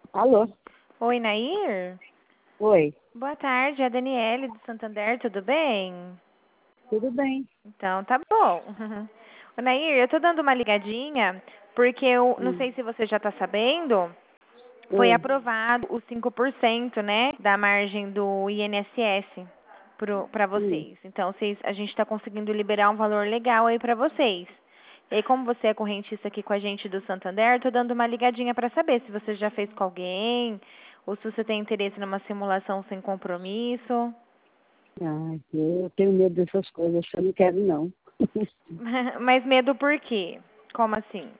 Alô? Oi, Nair? Oi, Boa tarde, é a Daniele do Santander, tudo bem? tudo bem? Então, tá bom. Ô, Nair, eu tô dando uma ligadinha porque eu não Hum, sei se você já tá sabendo, foi hum, aprovado os 5%, né, da margem do INSS para hum. vocês. Então, a gente está conseguindo liberar um valor legal aí para vocês. E aí, como você é correntista aqui com a gente do Santander, tô dando uma ligadinha para saber se você já fez com alguém ou se você tem interesse numa simulação sem compromisso. Eu tenho medo dessas coisas, eu não quero não. Mas medo por quê? Como assim?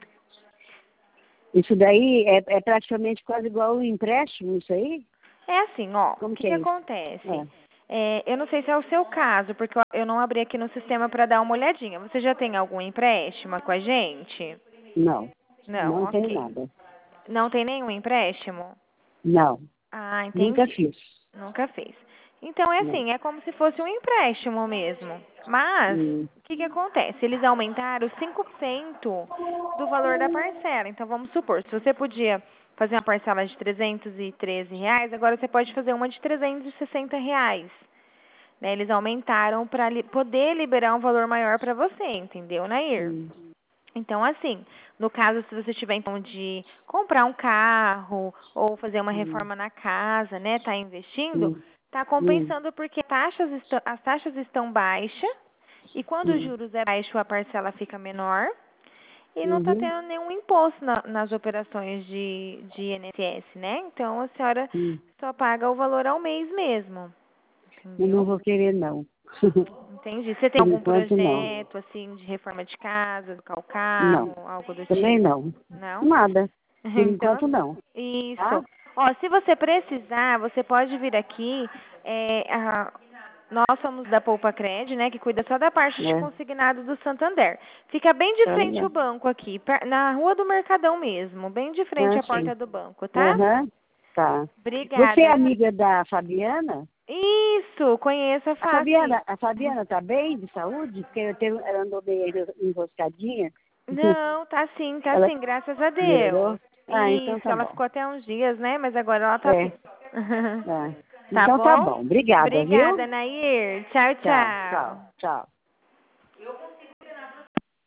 Isso daí é praticamente quase igual um empréstimo, isso aí? É assim, ó, o Como que que que é isso? acontece? Eu não sei se é o seu caso, porque eu não abri aqui no sistema para dar uma olhadinha. Você já tem algum empréstimo com a gente? Não, Não, não tenho ok. nada. Não tem nenhum empréstimo? Não, Ah, nunca entendi. fiz. Nunca fez. Então é Não. assim, é como se fosse um empréstimo mesmo. Mas, Hum, o que que acontece? Eles aumentaram 5% do valor da parcela. Então vamos supor, se você podia fazer uma parcela de R$ 313, agora você pode fazer uma de R$ 360. Né? Eles aumentaram para poder liberar um valor maior para você, entendeu, Nair? hum, Então, assim, no caso, se você tiver então de comprar um carro ou fazer uma hum, reforma na casa, né, tá investindo, hum, tá hum, compensando porque as taxas estão baixas e quando os hum, juros é baixo, a parcela fica menor e não tá uhum, tendo nenhum imposto nas operações de INSS, né? Então, a senhora hum. só paga o valor ao mês mesmo, Eu não entendeu? vou querer não. Entendi. Você tem Por algum enquanto não. projeto, assim, de reforma de casa, trocar o carro, Não, algo do também tipo? não. Não? Nada. Por Então, enquanto não. Tá? isso. Ó, se você precisar, você pode vir aqui. Nós somos da Poupa Cred, né, que cuida só da parte de É. consignado do Santander. Fica bem de Tá frente o legal. banco aqui, na Rua do Mercadão mesmo, bem de frente Ah, à sim. porta do banco, tá? Aham, tá. Você é Obrigada. amiga da Fabiana? Isso, conheço a A Fabi. Fabiana, a Fabiana tá bem de saúde? Porque ela andou meio enroscadinha. Não, tá Ela sim, graças a melhorou? Deus. Ah, então Isso, tá ela bom. ficou até uns dias, né? Mas agora ela tá É, bem. tá. Tá Então tá bom? bom. Obrigada, viu? Obrigada, Nair. Tchau, Tchau, tchau, tchau. tchau.